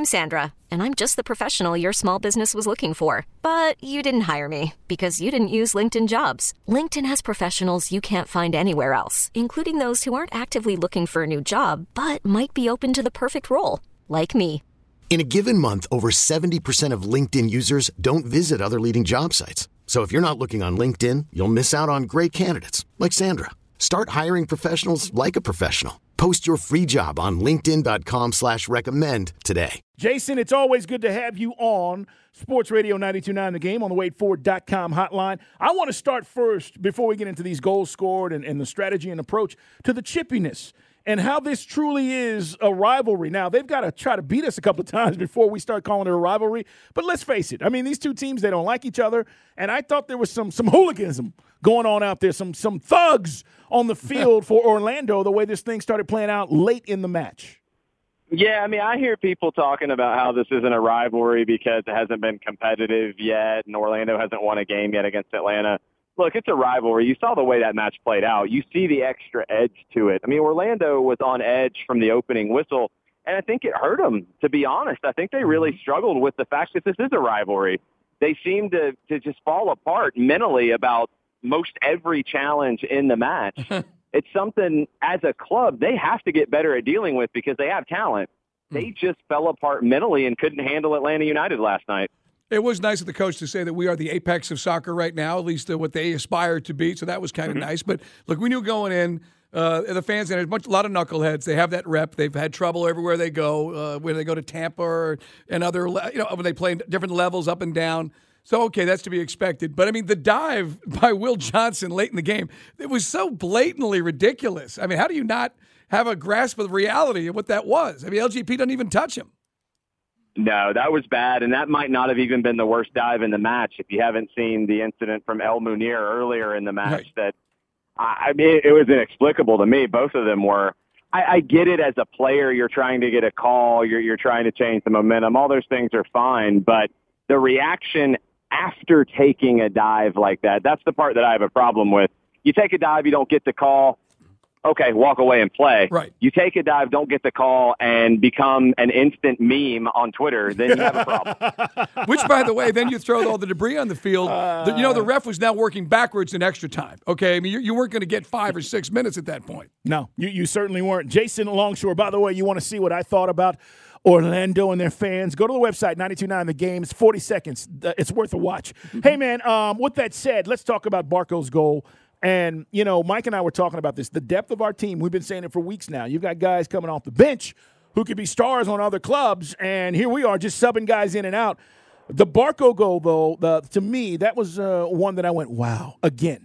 I'm Sandra, and I'm just the professional your small business was looking for. But you didn't hire me because you didn't use LinkedIn Jobs. LinkedIn has professionals you can't find anywhere else, including those who aren't actively looking for a new job, but might be open to the perfect role, like me. In a given month, over 70% of LinkedIn users don't visit other leading job sites. So if you're not looking on LinkedIn, you'll miss out on great candidates like Sandra. Start hiring professionals like a professional. Post your free job on linkedin.com/recommend today. Jason, it's always good to have you on Sports Radio 92.9 The Game on the WadeFord.com hotline. I want to start first, before we get into these goals scored and the strategy and approach, to the chippiness and how this truly is a rivalry. Now, they've got to try to beat us a couple of times before we start calling it a rivalry. But let's face it. I mean, these two teams, they don't like each other. And I thought there was some hooliganism going on out there, some thugs on the field for Orlando, the way this thing started playing out late in the match. Yeah, I mean, I hear people talking about how this isn't a rivalry because it hasn't been competitive yet and Orlando hasn't won a game yet against Atlanta. Look, it's a rivalry. You saw the way that match played out. You see the extra edge to it. I mean, Orlando was on edge from the opening whistle, and I think it hurt them, to be honest. I think they really struggled with the fact that this is a rivalry. They seem to just fall apart mentally about most every challenge in the match. It's something, as a club, they have to get better at dealing with because they have talent. They just fell apart mentally and couldn't handle Atlanta United last night. It was nice of the coach to say that we are the apex of soccer right now, at least what they aspire to be. So that was kind of nice. But look, we knew going in, the fans, and there's a lot of knuckleheads. They have that rep. They've had trouble everywhere they go, when they go to Tampa and other, when they play different levels up and down. So, okay, that's to be expected. But, I mean, the dive by Will Johnson late in the game, it was so blatantly ridiculous. I mean, how do you not have a grasp of the reality of what that was? I mean, LGP doesn't even touch him. No, that was bad, and that might not have even been the worst dive in the match if you haven't seen the incident from El Munir earlier in the match. Right. That, I mean, it was inexplicable to me. Both of them were. I get it as a player. You're trying to get a call. You're trying to change the momentum. All those things are fine, but the reaction after taking a dive like that, that's the part that I have a problem with. You take a dive, you don't get the call. Okay, walk away and play. Right. You take a dive, don't get the call, and become an instant meme on Twitter, then you have a problem. Which, by the way, then you throw all the debris on the field. The ref was now working backwards in extra time. Okay, I mean, you weren't going to get 5 or 6 minutes at that point. No, you certainly weren't. Jason Longshore, by the way, you want to see what I thought about Orlando and their fans, go to the website, 92.9 The Game. It's 40 seconds. It's worth a watch. Hey, man, with that said, let's talk about Barco's goal. And, Mike and I were talking about this. The depth of our team, we've been saying it for weeks now. You've got guys coming off the bench who could be stars on other clubs, and here we are just subbing guys in and out. The Barco goal, though, to me, that was one that I went, wow, again.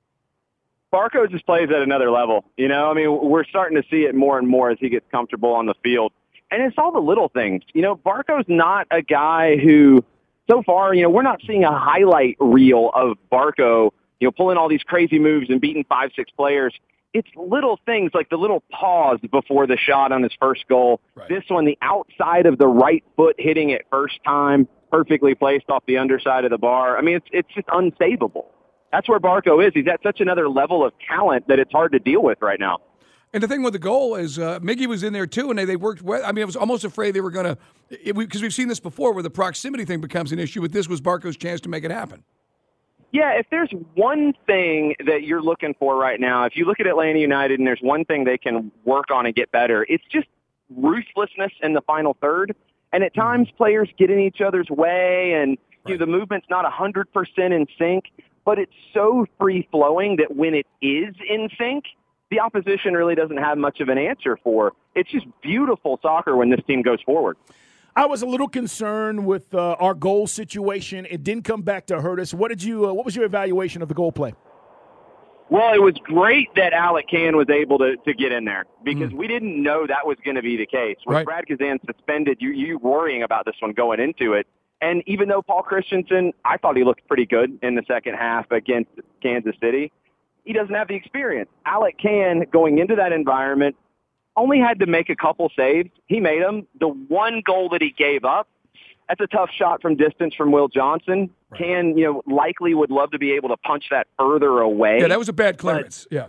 Barco just plays at another level. I mean, we're starting to see it more and more as he gets comfortable on the field. And it's all the little things. Barco's not a guy who, so far, we're not seeing a highlight reel of Barco, pulling all these crazy moves and beating 5-6 players. It's little things like the little pause before the shot on his first goal. Right. This one, the outside of the right foot hitting it first time, perfectly placed off the underside of the bar. I mean, it's just unsavable. That's where Barco is. He's at such another level of talent that it's hard to deal with right now. And the thing with the goal is Miggy was in there too, and they worked well. I mean, I was almost afraid they were going to – because we've seen this before where the proximity thing becomes an issue, but this was Barco's chance to make it happen. Yeah, if there's one thing that you're looking for right now, if you look at Atlanta United and there's one thing they can work on and get better, it's just ruthlessness in the final third. And at times players get in each other's way and the movement's not 100% in sync, but it's so free-flowing that when it is in sync, the opposition really doesn't have much of an answer for. It's just beautiful soccer when this team goes forward. I was a little concerned with our goal situation. It didn't come back to hurt us. What was your evaluation of the goal play? Well, it was great that Alec Kann was able to get in there because we didn't know that was going to be the case. With Brad Kazan suspended, you worrying about this one going into it. And even though Paul Christensen, I thought he looked pretty good in the second half against Kansas City, he doesn't have the experience. Alec Kann, going into that environment, only had to make a couple saves. He made them. The one goal that he gave up, that's a tough shot from distance from Will Johnson. Kann, likely would love to be able to punch that further away. Yeah, that was a bad clearance.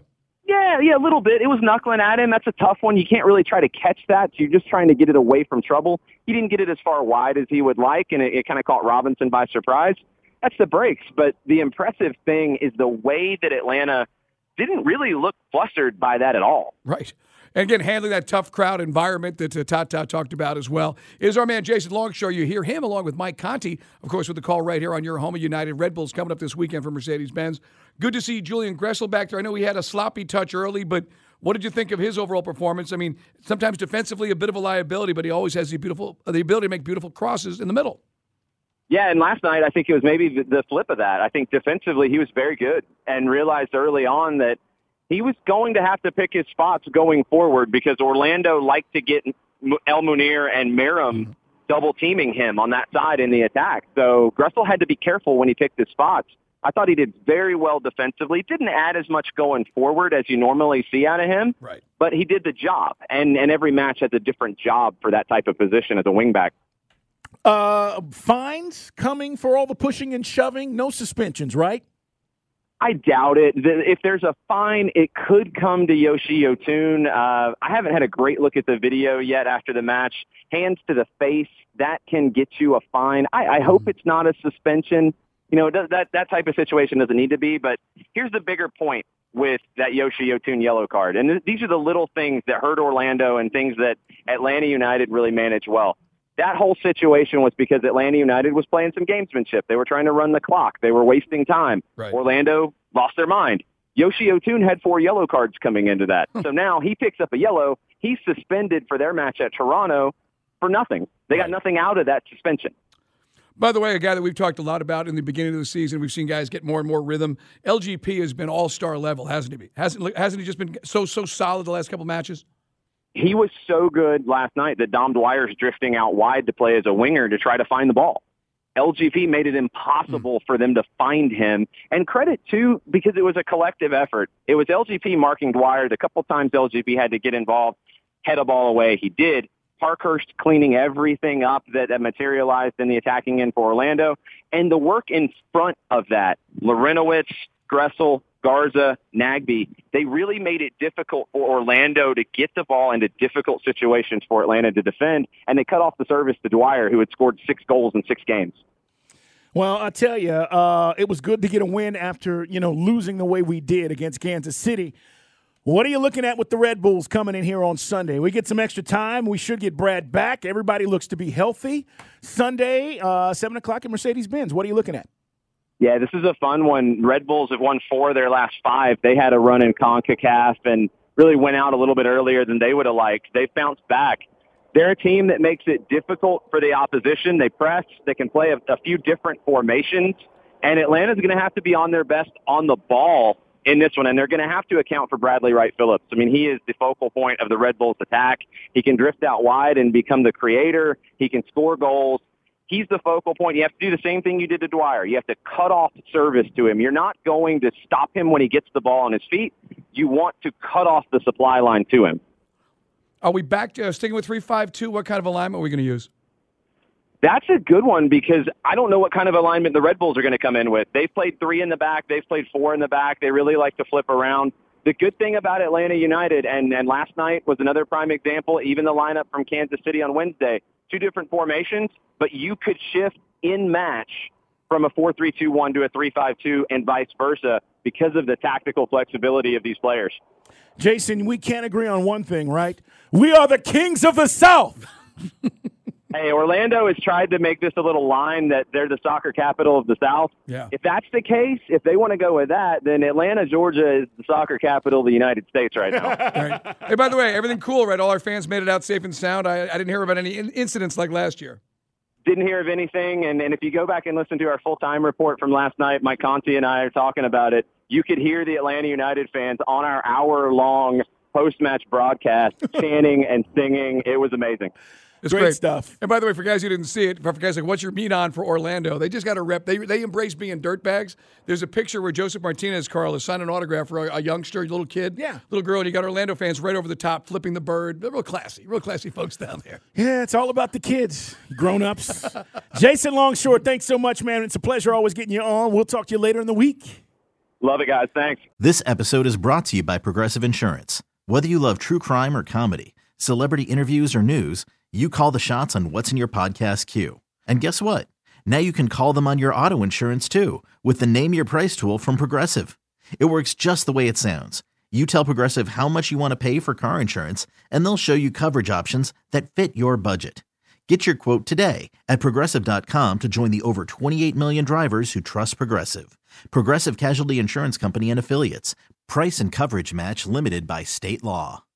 Yeah, a little bit. It was knuckling at him. That's a tough one. You can't really try to catch that. So you're just trying to get it away from trouble. He didn't get it as far wide as he would like, and it kind of caught Robinson by surprise. That's the breaks. But the impressive thing is the way that Atlanta didn't really look flustered by that at all. Right. And again, handling that tough crowd environment that Tata talked about as well is our man Jason Longshore. You hear him along with Mike Conti, of course, with the call right here on your home of United. Red Bulls coming up this weekend for Mercedes-Benz. Good to see Julian Gressel back there. I know he had a sloppy touch early, but what did you think of his overall performance? I mean, sometimes defensively a bit of a liability, but he always has the ability to make beautiful crosses in the middle. Yeah, and last night I think it was maybe the flip of that. I think defensively he was very good and realized early on that he was going to have to pick his spots going forward because Orlando liked to get El Munir and Merrim double-teaming him on that side in the attack. So Gressel had to be careful when he picked his spots. I thought he did very well defensively. Didn't add as much going forward as you normally see out of him, right? But he did the job, and every match has a different job for that type of position as a wingback. Fines coming for all the pushing and shoving? No suspensions, right? I doubt it. If there's a fine, it could come to Yoshi Otun. I haven't had a great look at the video yet after the match. Hands to the face, that can get you a fine. I hope it's not a suspension. You know, that type of situation doesn't need to be. But here's the bigger point with that Yoshi Otun yellow card. And these are the little things that hurt Orlando and things that Atlanta United really managed well. That whole situation was because Atlanta United was playing some gamesmanship. They were trying to run the clock. They were wasting time. Right. Orlando lost their mind. Yoshi Otun had 4 yellow cards coming into that. So now he picks up a yellow. He's suspended for their match at Toronto for nothing. They got nothing out of that suspension. By the way, a guy that we've talked a lot about in the beginning of the season, we've seen guys get more and more rhythm. LGP has been all-star level, hasn't he? Hasn't he just been so solid the last couple matches? He was so good last night that Dom Dwyer's drifting out wide to play as a winger to try to find the ball. LGP made it impossible for them to find him. And credit, too, because it was a collective effort. It was LGP marking Dwyer. The couple times LGP had to get involved, head a ball away. He did. Parkhurst cleaning everything up that materialized in the attacking end for Orlando. And the work in front of that, Larinowitz, Gressel, Garza, Nagbe, they really made it difficult for Orlando to get the ball into difficult situations for Atlanta to defend, and they cut off the service to Dwyer, who had scored 6 goals in 6 games. Well, I tell you, it was good to get a win after, losing the way we did against Kansas City. What are you looking at with the Red Bulls coming in here on Sunday? We get some extra time. We should get Brad back. Everybody looks to be healthy. Sunday, 7 o'clock at Mercedes-Benz. What are you looking at? Yeah, this is a fun one. Red Bulls have won 4 of their last 5. They had a run in CONCACAF and really went out a little bit earlier than they would have liked. They've bounced back. They're a team that makes it difficult for the opposition. They press. They can play a few different formations. And Atlanta's going to have to be on their best on the ball in this one, and they're going to have to account for Bradley Wright Phillips. I mean, he is the focal point of the Red Bulls attack. He can drift out wide and become the creator. He can score goals. He's the focal point. You have to do the same thing you did to Dwyer. You have to cut off service to him. You're not going to stop him when he gets the ball on his feet. You want to cut off the supply line to him. Are we back to sticking with 3-5-2? What kind of alignment are we going to use? That's a good one because I don't know what kind of alignment the Red Bulls are going to come in with. They've played 3 in the back. They've played 4 in the back. They really like to flip around. The good thing about Atlanta United, and last night was another prime example, even the lineup from Kansas City on Wednesday, 2 different formations, but you could shift in match from a 4-3-2-1 to a 3-5-2 and vice versa because of the tactical flexibility of these players. Jason, we can't agree on one thing, right? We are the kings of the South. Hey, Orlando has tried to make this a little line that they're the soccer capital of the South. Yeah. If that's the case, if they want to go with that, then Atlanta, Georgia is the soccer capital of the United States right now. Right. Hey, by the way, everything cool, right? All our fans made it out safe and sound. I didn't hear about any incidents like last year. Didn't hear of anything, and if you go back and listen to our full-time report from last night, Mike Conti and I are talking about it, you could hear the Atlanta United fans on our hour-long post-match broadcast chanting and singing. It was amazing. It's great stuff. And by the way, for guys who didn't see it, for guys like, what's your meat on for Orlando? They just got a rep. They embrace being dirtbags. There's a picture where Joseph Martinez, Carl, is signing an autograph for a youngster, a little kid, little girl, and you got Orlando fans right over the top flipping the bird. They're real classy folks down there. Yeah, it's all about the kids, grown-ups. Jason Longshore, thanks so much, man. It's a pleasure always getting you on. We'll talk to you later in the week. Love it, guys. Thanks. This episode is brought to you by Progressive Insurance. Whether you love true crime or comedy, celebrity interviews or news, you call the shots on what's in your podcast queue. And guess what? Now you can call them on your auto insurance too with the Name Your Price tool from Progressive. It works just the way it sounds. You tell Progressive how much you want to pay for car insurance, and they'll show you coverage options that fit your budget. Get your quote today at Progressive.com to join the over 28 million drivers who trust Progressive. Progressive Casualty Insurance Company and Affiliates. Price and coverage match limited by state law.